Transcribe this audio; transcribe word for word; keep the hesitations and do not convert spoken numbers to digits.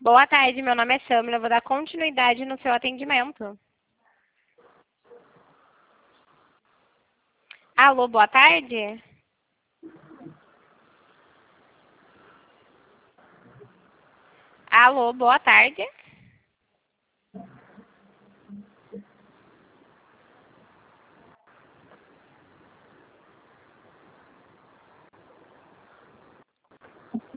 Boa tarde, meu nome é Samila, eu vou dar continuidade no seu atendimento. Alô, boa tarde? Alô, boa tarde?